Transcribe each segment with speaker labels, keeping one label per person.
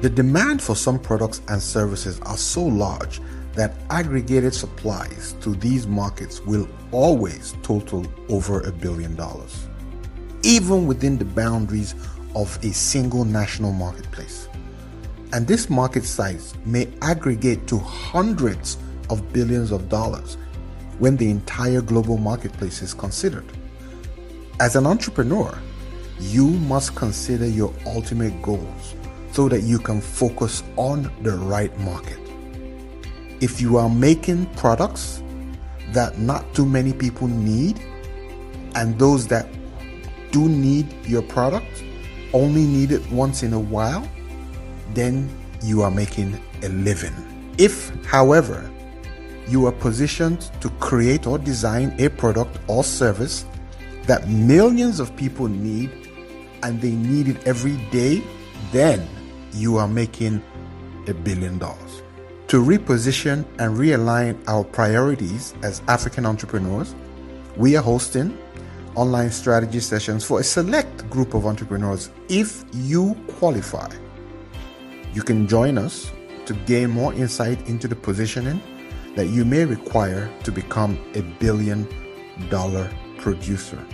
Speaker 1: The demand for some products and services are so large that aggregated supplies to these markets will always total over $1 billion, even within the boundaries of a single national marketplace. And this market size may aggregate to hundreds of billions of dollars when the entire global marketplace is considered. As an entrepreneur, you must consider your ultimate goals so that you can focus on the right market. If you are making products that not too many people need, and those that do need your product only need it once in a while, then you are making a living. If, however, you are positioned to create or design a product or service that millions of people need and they need it every day, then you are making $1 billion. To reposition and realign our priorities as African entrepreneurs, we are hosting online strategy sessions for a select group of entrepreneurs. If you qualify, you can join us to gain more insight into the positioning that you may require to become $1 billion producer.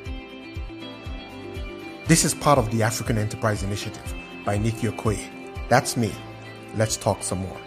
Speaker 1: This is part of the African Enterprise Initiative by Nikki Okoye. That's me. Let's talk some more.